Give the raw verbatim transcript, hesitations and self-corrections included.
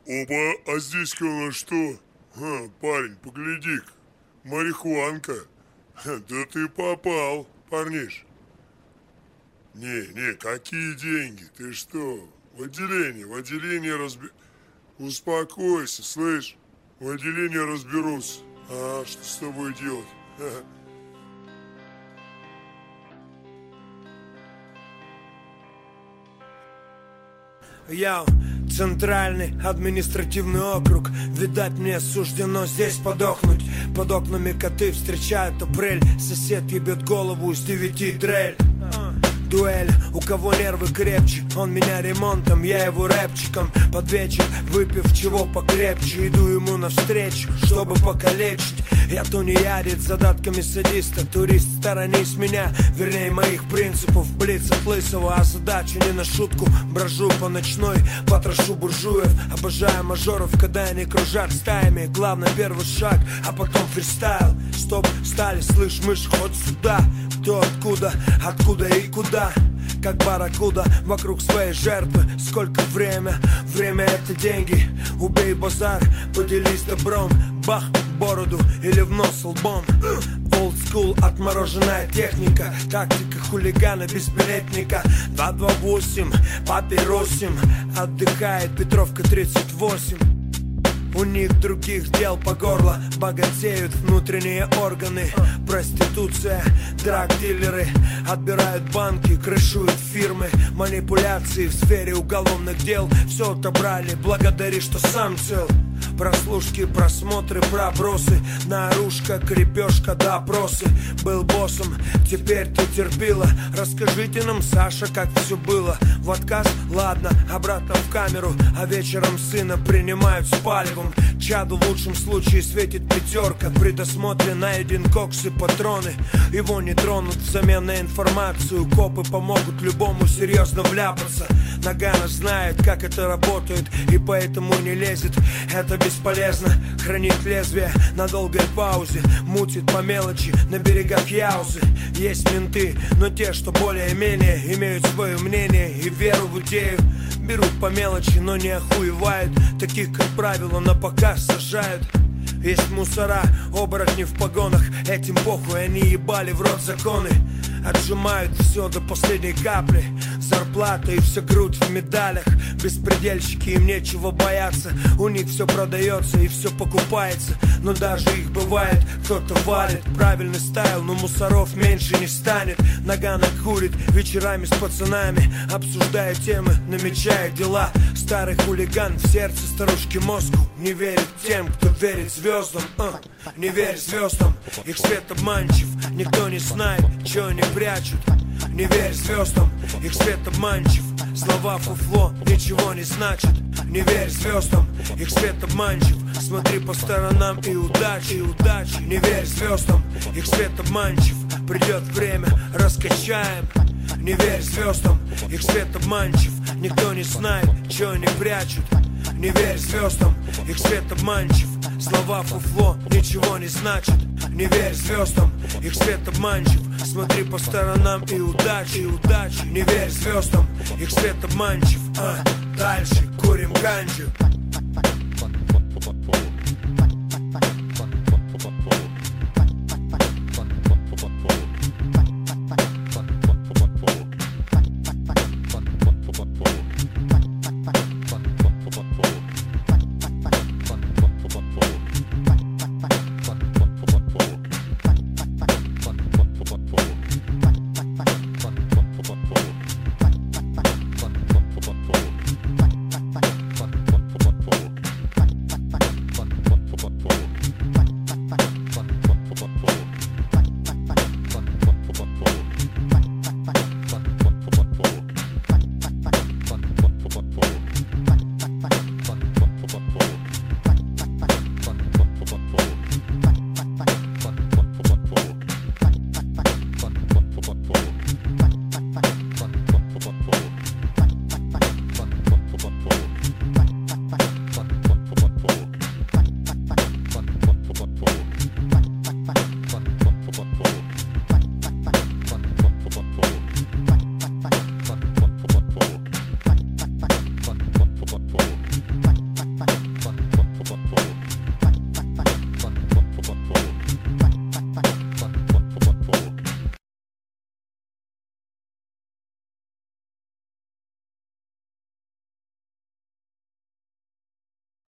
Опа, а здесь-ка у нас что? Ха, парень, погляди-ка, марихуанка. Ха, да ты попал, парниш. Не, не, какие деньги? Ты что? В отделении, в отделении разби... Успокойся, слышь? В отделении разберутся. А что с тобой делать? Ха-ха. Я центральный административный округ. Видать, мне суждено здесь подохнуть. Под окнами коты встречают апрель. Сосед ебет голову с девяти дрель. Дуэль, у кого нервы крепче. Он меня ремонтом, я его рэпчиком. Под вечер, выпив чего покрепче, иду ему навстречу, чтобы покалечить. Я тунеядец с задатками садиста. Турист, сторонись меня, вернее моих принципов. Блиц от лысого, а задачу не на шутку. Брожу по ночной, потрошу буржуев. Обожаю мажоров, когда они кружат стаями. Главное первый шаг, а потом фристайл. Стоп, стали, слышь, мышь, хоть сюда. Кто, откуда, откуда и куда. Как барракуда вокруг своей жертвы. Сколько время? Время это деньги. Убей базар, поделись добром. Бах, бороду или в нос лбом. Old school, отмороженная техника. Тактика хулигана без билетника. Два два восемь, папиросим. Отдыхает Петровка тридцать восемь. У них других дел по горло. Богатеют внутренние органы. Проституция, драг-дилеры. Отбирают банки, крышуют фирмы. Манипуляции в сфере уголовных дел. Все отобрали, благодари, что сам цел. Прослушки, просмотры, пробросы. Наружка, крепежка, допросы. Был боссом, теперь ты терпила. Расскажите нам, Саша, как все было. В отказ? Ладно, обратно в камеру. А вечером сына принимают с палевом. Чаду в лучшем случае светит пятерка. При досмотре найден кокс и патроны. Его не тронут взамен на информацию. Копы помогут любому серьезно вляпаться. Нагана знает, как это работает, и поэтому не лезет. Это бесполезно, хранит лезвие на долгой паузе. Мутит по мелочи на берегах Яузы. Есть менты, но те, что более-менее имеют свое мнение и веру в идею. Берут по мелочи, но не охуевают. Таких, как правило, на показ сажают. Есть мусора, оборотни в погонах. Этим похуй, они ебали в рот законы. Отжимают все до последней капли. Зарплата и вся грудь в медалях. Беспредельщики, им нечего бояться. У них все продается и все покупается. Но даже их бывает, кто-то валит. Правильный стайл, но мусоров меньше не станет. Нагана курит вечерами с пацанами. Обсуждая темы, намечая дела. Старый хулиган в сердце старушки Москву. Не верит тем, кто верит звездам. uh, Не верь звездам, их свет обманчив. Никто не знает, что они прячут. Не верь звездам, их свет обманчив. Слова фуфло ничего не значат. Не верь звездам, их свет обманчив. Смотри по сторонам и удачи, и удачи. Не верь звездам, их свет обманчив. Придет время, раскачаем. Не верь звездам, их свет обманчив. Никто не знает, что они прячут. Не верь звездам, их свет обманчив. Слова фуфло ничего не значат. Не верь звездам, их свет обманчив. Смотри по сторонам и удачи, и удачи. Не верь звездам, их свет обманчив. а, Дальше курим ганджу.